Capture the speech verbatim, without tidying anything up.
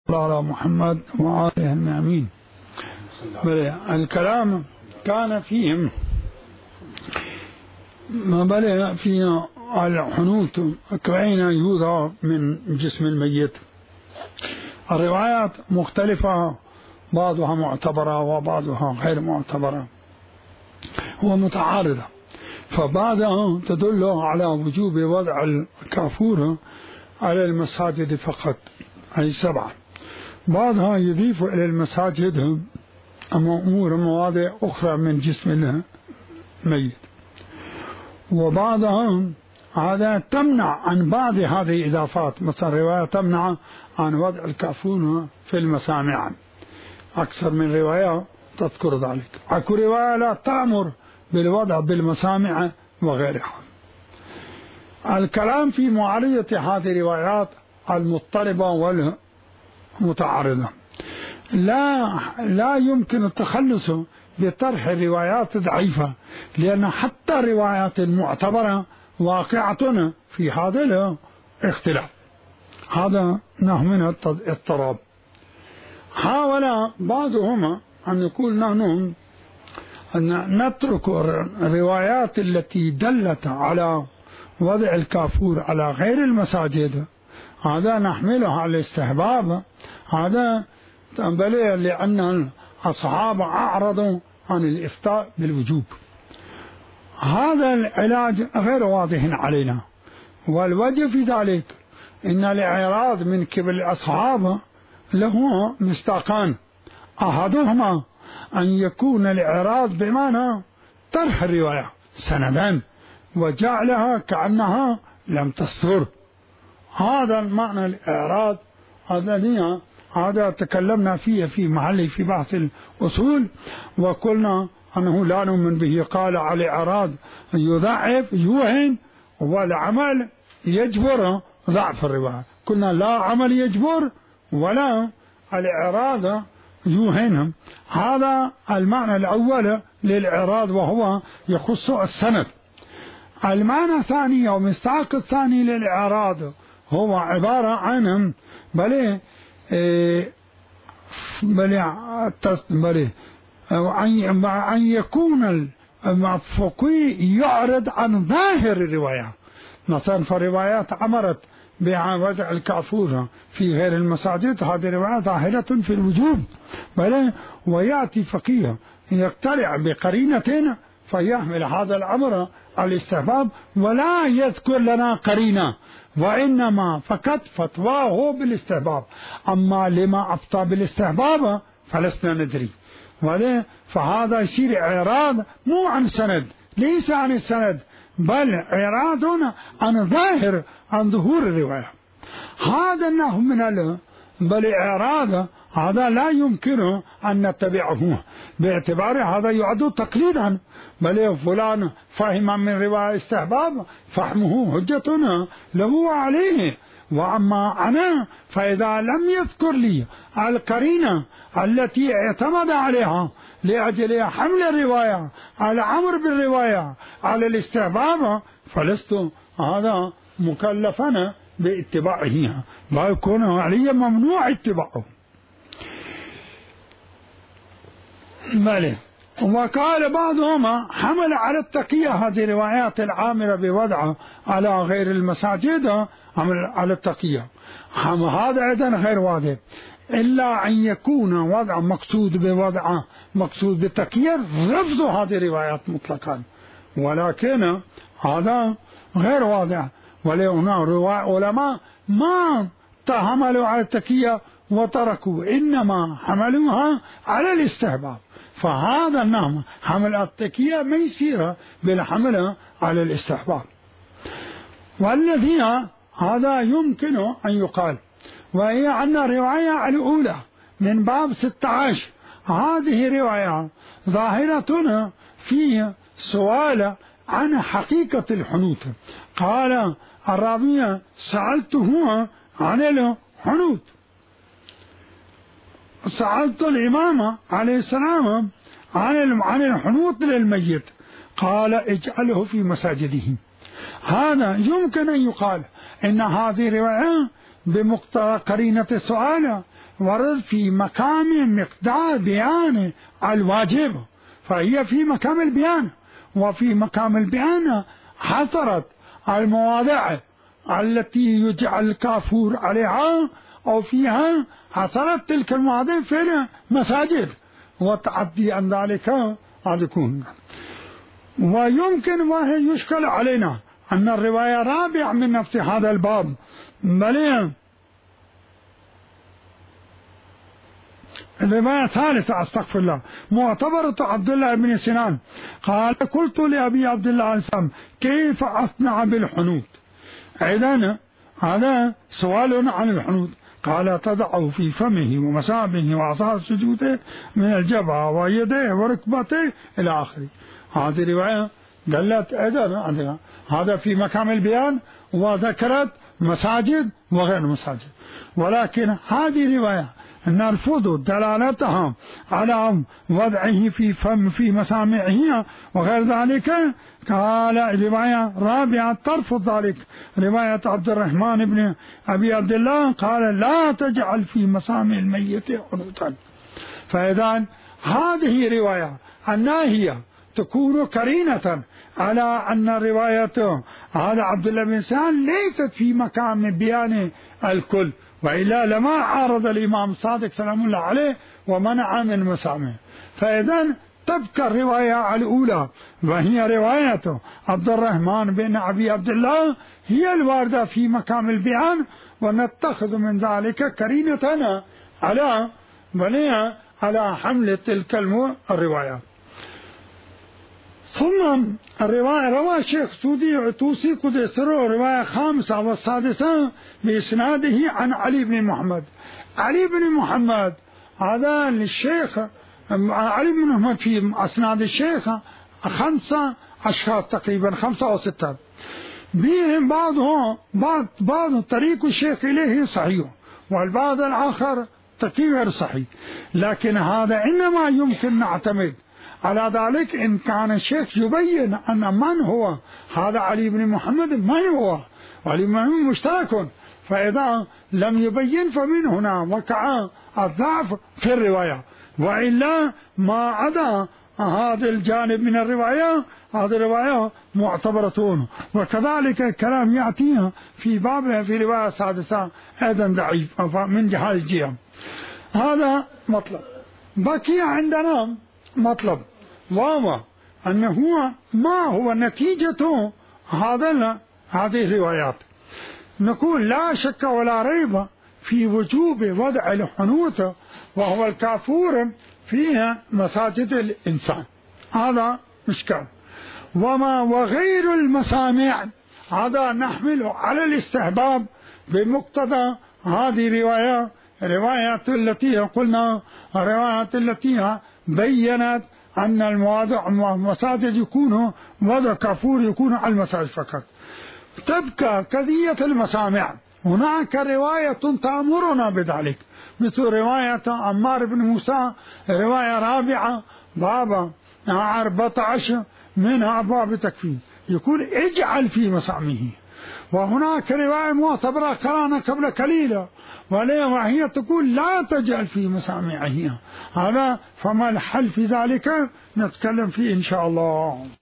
على محمد وآله المأمين. الكلام كان فيهم ما بلغ في الحنوت كأين يوضع من جسم الميت. الروايات مختلفة، بعضها معتبرة وبعضها غير معتبرة ومتعارضة، فبعضها تدل على وجوب وضع الكافور على المساجد فقط، أي سبعة. بعضها يضيف إلى المساجد أمور مواضع أخرى من جسم الميت، وبعضها هذا تمنع عن بعض هذه الإضافات. مثلا رواية تمنع عن وضع الكافور في المسامع، أكثر من رواية تذكر ذلك. أكو رواية لا تأمر بالوضع بالمسامع وغيرها. الكلام في معارضة هذه الروايات المضطربة والمتعارضة، لا لا يمكن التخلص بطرح الروايات الضعيفة، لأن حتى الروايات المعتبرة واقعة في هذا الاختلاف. هذا نوع من الاضطراب. حاول بعضهم أن يقول نحن أن نترك الروايات التي دلت على وضع الكافور على غير المساجد، هذا نحملها على الاستحباب، هذا بل لأن الصحابة أعرضوا عن الإفتاء بالوجوب. هذا العلاج غير واضح علينا، والوجه في ذلك إن الإعراض من قبل الأصحاب له مصداقان. أحدهما أن يكون الإعراض بمعنى طرح الرواية سندا وجعلها كأنها لم تصدر، هذا معنى الإعراض. هذا هذا تكلمنا فيه في محله في بحث الأصول، وقلنا أنه لا نؤمن به. قال على الإعراض يضعف يوهن، والعمل يجبر ضعف الرواية. قلنا لا عمل يجبر ولا الإعراض يوهنهم. هذا المعنى الأول للإعراض، وهو يخص السند. المعنى الثاني أو المصداق الثاني للإعراض هو عبارة عن بل بل بل أن يكون الفقيه يعرض عن ظاهر الرواية. مثلا فالروايات أمرت بوضع الكافور في غير المساجد، هذه الرواية ظاهرة في الوجوب، بل ويأتي فقيه يقترع بقرينة فيحمل هذا الأمر على الاستحباب ولا يذكر لنا قرينة، وإنما فقط فتواه بالاستحباب. أما لما أفتى بالاستحباب فلسنا ندري، فهذا يصير إعراض مو عن سند، ليس عن السند، بل إعراض عن ظاهر عن ظهور الرواية. هذا النوع من ال بل إعراض هذا لا يمكن أن نتبعه باعتبار هذا يعد تقليدا، بل فلان فهم من رواية استحباب فهمه حجتنا له عليه. وأما أنا فإذا لم يذكر لي القرينة التي اعتمد عليها لأجل حمل الرواية على أمر بالرواية على الاستحباب، فلست هذا مكلفا باتباعه، لا يكون علي ممنوع اتباعه. بله. وقال بعضهم حمل على التقية هذه الروايات العامرة بوضعها على غير المساجد، حمل على التقية. هذا أيضا غير واضح، إلا أن يكون وضع مقصود بوضع مقصود بالتقية رفض هذه الروايات مطلقا، ولكن هذا غير واضح. ولهنا علماء ما تحملوا على التقية وتركوا، إنما حملوها على الاستحباب، فهذا النوع حمل التقية ما يصير بالحمل على الاستحباب. والذي هذا يمكن أن يقال، وهي أن الرواية الأولى من باب ستة عشر هذه رواية ظاهرة في سؤال عن حقيقة الحنوت. قال الراوي سألته عن الحنوت، سألت الإمام عليه السلام عن عن الحنوت للميت، قال اجعله في مساجده. هذا يمكن أن يقال إن هذه الرواية بمقتضى قرينة السؤال ورد في مقام مقدار بيان الواجب، فهي في مقام البيان، وفي مقام البيان حصرت المواضع التي يجعل الكافور عليها أو فيها، حصرت تلك المواضع في المساجد، وتعدي عن ذلك قد يكون. ويمكن وهي يشكل علينا أن الرواية رابعة من نفس هذا الباب، بل الرواية ثالثة استغفر الله، معتبرة عبد الله بن سنان قال: قلت لأبي عبد الله عليه السلام: كيف أصنع بالحنوت؟ إذن هذا سؤال عن الحنوت. قال: تضعه في فمه ومسامه وأعصار سجوده من الجبهة ويديه وركبته إلى آخره. هذه رواية دلت أيضا هذا في مقام البيان، وذكرت مساجد وغير مساجد، ولكن هذه رواية نرفض دلالتها على وضعه في فم في مسامعه وغير ذلك. قال رواية رابعة ترفض ذلك، رواية عبد الرحمن بن أبي عبد الله قال: لا تجعل في مسامع الميت حنوتا. فإذا هذه رواية الناهية تكون كرينة على أن رواية هذا عبد الله بن سعد ليست في مقام بيان الكل، وإلا لما عارض الإمام الصادق سلام الله عليه ومنع من مسامعه. فإذا تبقى الرواية الأولى وهي رواية عبد الرحمن بن أبي عبد الله هي الواردة في مقام البيان، ونتخذ من ذلك كرينة على بنيها على حمل تلك الروايات. ثم الرواية روى الشيخ سودي توسي قدسره رواية خامسة والسادسة بإسناده عن علي بن محمد. علي بن محمد هذا للشيخ علي بن محمد في أسناد الشيخ خمسة أشخاص تقريبا، خمسة أو ستة، بهم بعضهم بعض بعض طريق الشيخ إليه صحيح، والبعض الآخر طريق غير صحيح، لكن هذا إنما يمكن نعتمد على ذلك إن كان الشيخ يبين أن من هو هذا علي بن محمد، من هو علي بن محمد مشترك، فإذا لم يبين فمن هنا وقع الضعف في الرواية، وإلا ما عدا هذا الجانب من الرواية هذه الرواية معتبرة. وكذلك الكلام يأتيها في بابها في رواية سادسة أيضا ضعيف من جهة الجهة. هذا مطلب. بقي عندنا مطلب، وهو أنه ما هو نتيجة هذا هذه الروايات. نقول لا شك ولا ريب في وجوب وضع الحنوت وهو الكافور فيها مساجد الإنسان، هذا مشكل. وما وغير المسامع هذا نحمله على الاستحباب بمقتضى هذه الرواية، الروايات التي قلنا الروايات التي بيّنت أن المواضع المساجد يكون وضع كافور يكون على المساجد فقط. تبقى قضية المسامع، هناك رواية تأمرنا بذلك، مثل رواية عمار بن موسى، رواية رابعة باب أربعة عشر منها أبواب تكفي، يقول اجعل في مسامعه. وهناك رواية معتبرة قرانا قبل قليلا وهي تقول لا تجعل في مسامعه. هذا فما الحل في ذلك نتكلم فيه إن شاء الله.